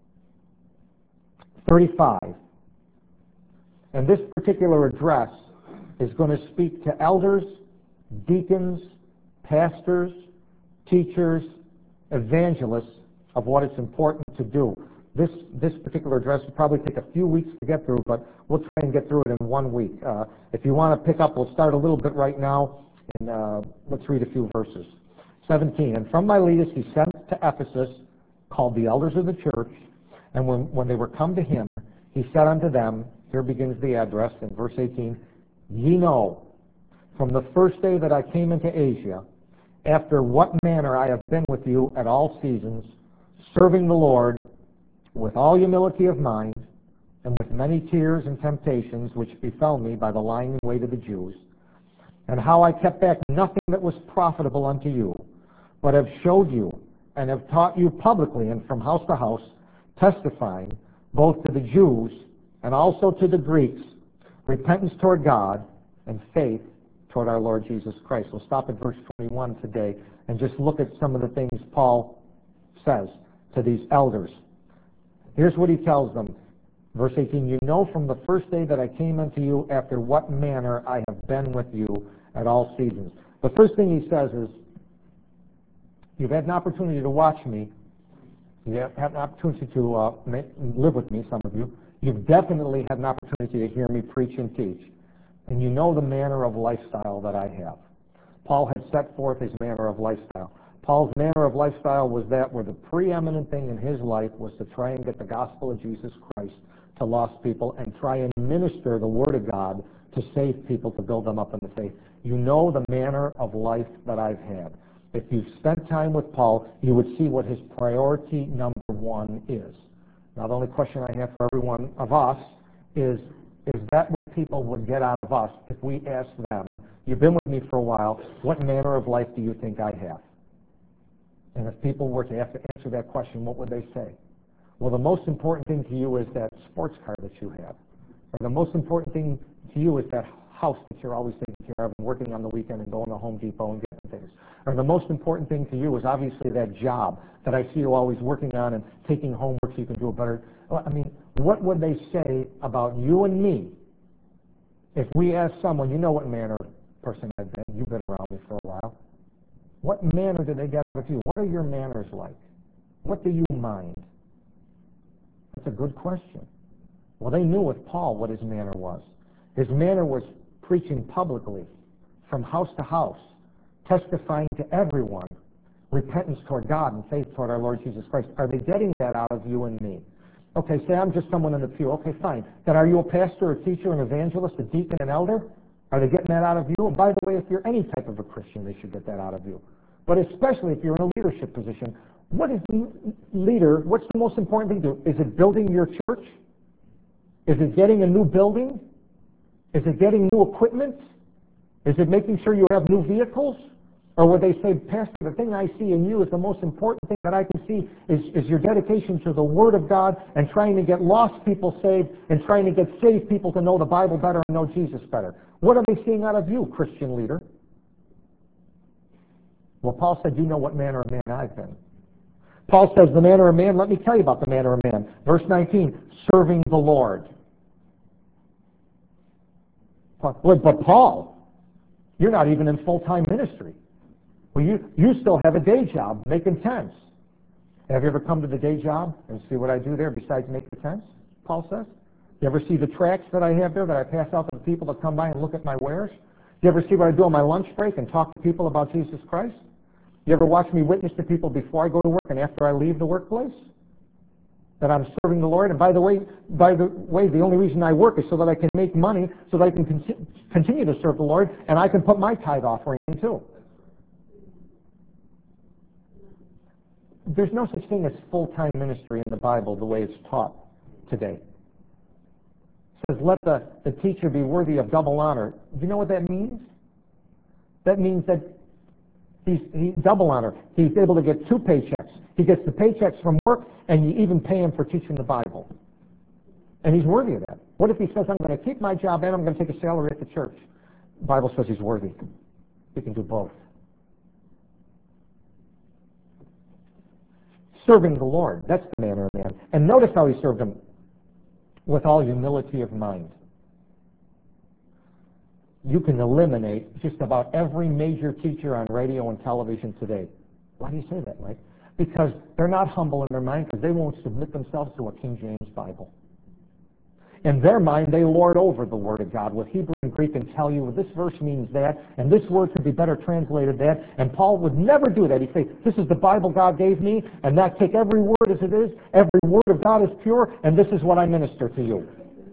thirty-five. And this particular address is going to speak to elders deacons, pastors, teachers, evangelists of what it's important to do. This, this particular address will probably take a few weeks to get through, but we'll try and get through it in one week. Uh, if you want to pick up, we'll start a little bit right now, and uh, let's read a few verses. seventeen, and from Miletus he sent to Ephesus, called the elders of the church, and when, when they were come to him, he said unto them, here begins the address in verse eighteen, ye know, from the first day that I came into Asia, after what manner I have been with you at all seasons, serving the Lord with all humility of mind, and with many tears and temptations which befell me by the lying in wait of the Jews, and how I kept back nothing that was profitable unto you, but have showed you and have taught you publicly and from house to house, testifying both to the Jews and also to the Greeks, repentance toward God and faith toward our Lord Jesus Christ. We'll stop at verse twenty-one today and just look at some of the things Paul says to these elders. Here's what he tells them. Verse eighteen, you know from the first day that I came unto you after what manner I have been with you at all seasons. The first thing he says is, you've had an opportunity to watch me. You have had an opportunity to uh, make, live with me, some of you. You've definitely had an opportunity to hear me preach and teach. And you know the manner of lifestyle that I have. Paul had set forth his manner of lifestyle. Paul's manner of lifestyle was that where the preeminent thing in his life was to try and get the gospel of Jesus Christ to lost people and try and minister the Word of God to save people, to build them up in the faith. You know the manner of life that I've had. If you've spent time with Paul, you would see what his priority number one is. Now, the only question I have for every one of us is, is that what people would get out of us if we asked them, you've been with me for a while, what manner of life do you think I have? And if people were to have to answer that question, what would they say? Well, the most important thing to you is that sports car that you have. Or the most important thing to you is that house that you're always taking care of and working on the weekend and going to Home Depot and getting things. Or the most important thing to you is obviously that job that I see you always working on and taking homework so you can do it better. Well, I mean, what would they say about you and me if we asked someone, you know what manner of person I've been, you've been around me for a while. What manner do they get out of you? What are your manners like? What do you mind? That's a good question. Well, they knew with Paul what his manner was. His manner was preaching publicly, from house to house, testifying to everyone, repentance toward God and faith toward our Lord Jesus Christ. Are they getting that out of you and me? Okay, say I'm just someone in the pew. Okay, fine. Then are you a pastor, a teacher, an evangelist, a deacon, an elder? Are they getting that out of you? And by the way, if you're any type of a Christian, they should get that out of you. But especially if you're in a leadership position, what is the leader, what's the most important thing to do? Is it building your church? Is it getting a new building? Is it getting new equipment? Is it making sure you have new vehicles? Or would they say, Pastor, the thing I see in you is the most important thing that I can see is, is your dedication to the Word of God and trying to get lost people saved and trying to get saved people to know the Bible better and know Jesus better. What are they seeing out of you, Christian leader? Well, Paul said, you know what manner of man I've been. Paul says, the manner of man, let me tell you about the manner of man. Verse nineteen, serving the Lord. But, but Paul, you're not even in full-time ministry. Well, you, you still have a day job making tents. Have you ever come to the day job and see what I do there besides make the tents, Paul says? You ever see the tracts that I have there that I pass out to the people that come by and look at my wares? You ever see what I do on my lunch break and talk to people about Jesus Christ? You ever watch me witness to people before I go to work and after I leave the workplace? That I'm serving the Lord. And by the way, by the way, the only reason I work is so that I can make money, so that I can con- continue to serve the Lord, and I can put my tithe offering in too. There's no such thing as full-time ministry in the Bible the way it's taught today. It says, let the, the teacher be worthy of double honor. Do you know what that means? That means that he's he, double honor. He's able to get two paychecks. He gets the paychecks from work, and you even pay him for teaching the Bible. And he's worthy of that. What if he says, I'm going to keep my job and I'm going to take a salary at the church? The Bible says he's worthy. He can do both. Serving the Lord. That's the manner of man. And notice how he served him. With all humility of mind. you can eliminate just about every major teacher on radio and television today. Why do you say that, Mike? Because they're not humble in their mind, because they won't submit themselves to a King James Bible. In their mind, they lord over the Word of God with Hebrew and Greek and tell you, well, this verse means that, and this word could be better translated that, and Paul would never do that. He'd say, this is the Bible God gave me, and that take every word as it is, every word of God is pure, and this is what I minister to you.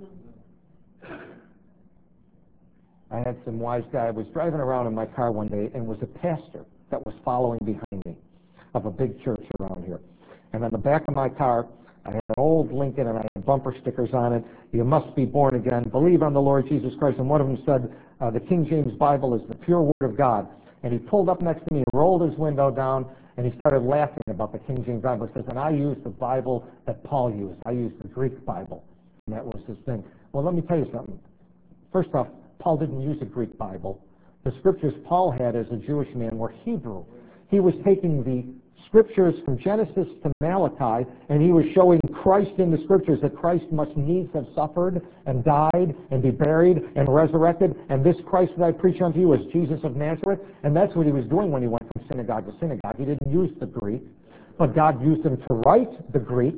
I had some wise guy. I was driving around in my car one day, and was a pastor that was following behind me of a big church around here. And on the back of my car, I had an old Lincoln, and I had bumper stickers on it. You must be born again. Believe on the Lord Jesus Christ. And one of them said, uh, the King James Bible is the pure word of God. And he pulled up next to me, rolled his window down, and he started laughing about the King James Bible. He says, and I use the Bible that Paul used. I use the Greek Bible. And that was his thing. Well, let me tell you something. First off, Paul didn't use a Greek Bible. The scriptures Paul had as a Jewish man were Hebrew. He was taking the scriptures from Genesis to Malachi, and he was showing Christ in the scriptures, that Christ must needs have suffered and died and be buried and resurrected, and this Christ that I preach unto you is Jesus of Nazareth. And that's what he was doing when he went from synagogue to synagogue. He didn't use the Greek, but God used him to write the Greek.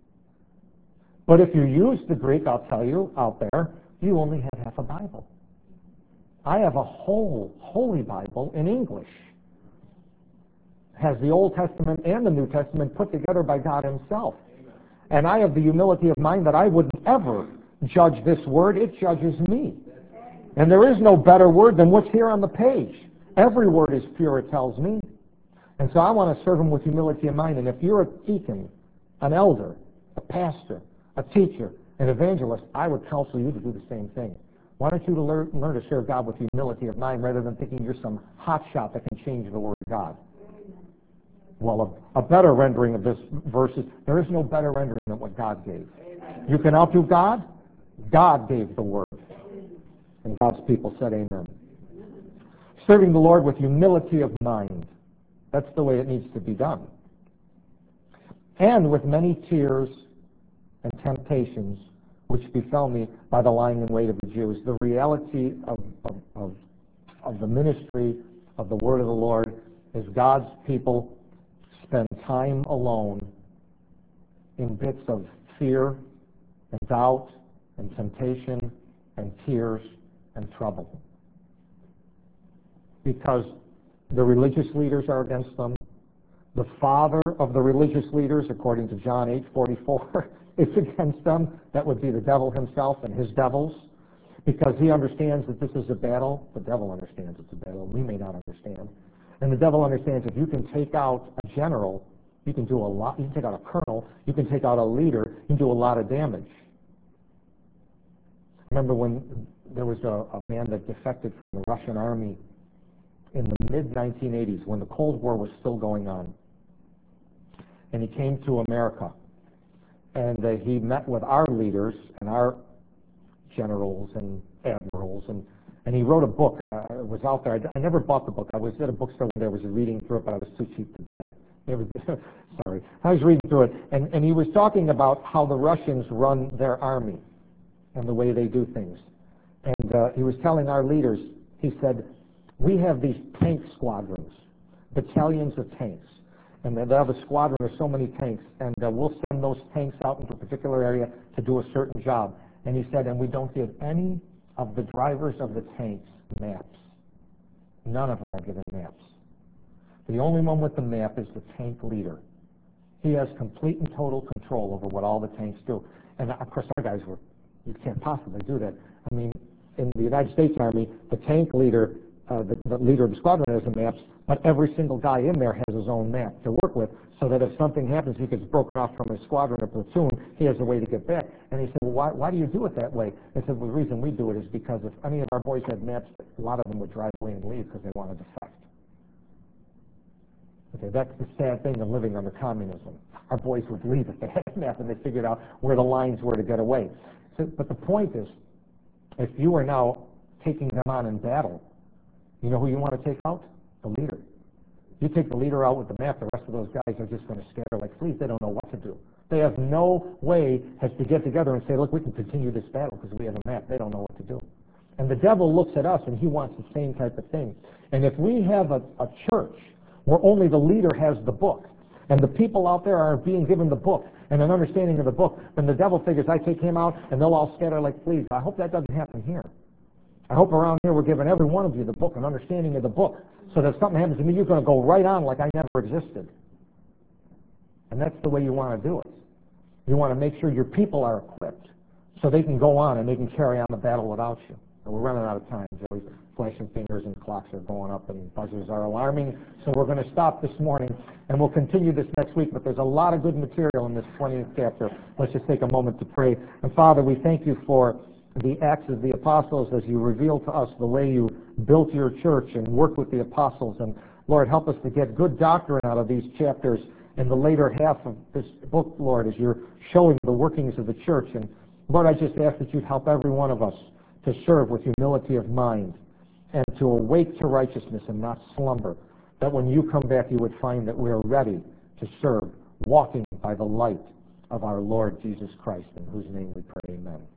But if you use the Greek, I'll tell you out there, you only have half a Bible. I have a whole Holy Bible in English. Has the Old Testament and the New Testament put together by God himself. And I have the humility of mind that I wouldn't ever judge this word. It judges me. And there is no better word than what's here on the page. Every word is pure, it tells me. And so I want to serve him with humility of mind. And if you're a deacon, an elder, a pastor, a teacher, an evangelist, I would counsel you to do the same thing. Why don't you learn, learn to serve God with humility of mind rather than thinking you're some hotshot that can change the Word of God? Well, a, a better rendering of this verse is, there is no better rendering than what God gave. You can outdo God. God gave the Word. And God's people said amen. Serving the Lord with humility of mind. That's the way it needs to be done. And with many tears and temptations, which befell me by the lying in wait of the Jews. The reality of, of, of, of the ministry of the Word of the Lord is God's people spend time alone in bits of fear and doubt and temptation and tears and trouble. Because the religious leaders are against them. The father of the religious leaders, according to John eight forty-four, is against them. That would be the devil himself and his devils. Because he understands that this is a battle. The devil understands it's a battle. We may not understand. And the devil understands if you can take out a general, you can do a lot. You can take out a colonel. You can take out a leader. You can do a lot of damage. Remember when there was a, a man that defected from the Russian army in the mid nineteen eighties, when the Cold War was still going on. And he came to America. And uh, he met with our leaders and our generals and admirals. And, and he wrote a book. Uh, it was out there. I, I never bought the book. I was at a bookstore one day. I was reading through it, but I was too cheap to buy it. It was, sorry. I was reading through it. And, and he was talking about how the Russians run their army and the way they do things. And uh, he was telling our leaders, he said, we have these tank squadrons, battalions of tanks. And they have a squadron of so many tanks, and uh, we'll send those tanks out into a particular area to do a certain job. And he said, and we don't give any of the drivers of the tanks maps. None of them are given maps. The only one with the map is the tank leader. He has complete and total control over what all the tanks do. And of course, our guys were, you can't possibly do that. I mean, in the United States Army, the tank leader, uh, the, the leader of the squadron has the maps, but every single guy in there has his own map to work with, so that if something happens, he gets broken off from his squadron or platoon, he has a way to get back. And he said, well, why, why do you do it that way? I said, well, the reason we do it is because if any of our boys had maps, a lot of them would drive away and leave because they want to defect. Okay, that's the sad thing of living under communism. Our boys would leave if they had a map and they figured out where the lines were to get away. So, but the point is, if you are now taking them on in battle, you know who you want to take out? The leader. You take the leader out with the map, the rest of those guys are just going to scatter like fleas. They don't know what to do. They have no way as to get together and say, look, we can continue this battle because we have a map. They don't know what to do. And the devil looks at us and he wants the same type of thing. And if we have a, a church where only the leader has the book, and the people out there are being given the book and an understanding of the book, then the devil figures, I take him out and they'll all scatter like fleas. I hope that doesn't happen here. I hope around here we're giving every one of you the book, an understanding of the book, so that if something happens to me, you're going to go right on like I never existed. And that's the way you want to do it. You want to make sure your people are equipped so they can go on and they can carry on the battle without you. And we're running out of time. Joey's flashing fingers and clocks are going up and buzzers are alarming. So we're going to stop this morning and we'll continue this next week. But there's a lot of good material in this twentieth chapter. Let's just take a moment to pray. And Father, we thank you for the Acts of the Apostles as you reveal to us the way you built your church and worked with the apostles. And Lord, help us to get good doctrine out of these chapters in the later half of this book, Lord, as you're showing the workings of the church. And Lord, I just ask that you'd help every one of us to serve with humility of mind and to awake to righteousness and not slumber, that when you come back you would find that we are ready to serve, walking by the light of our Lord Jesus Christ, in whose name we pray, amen.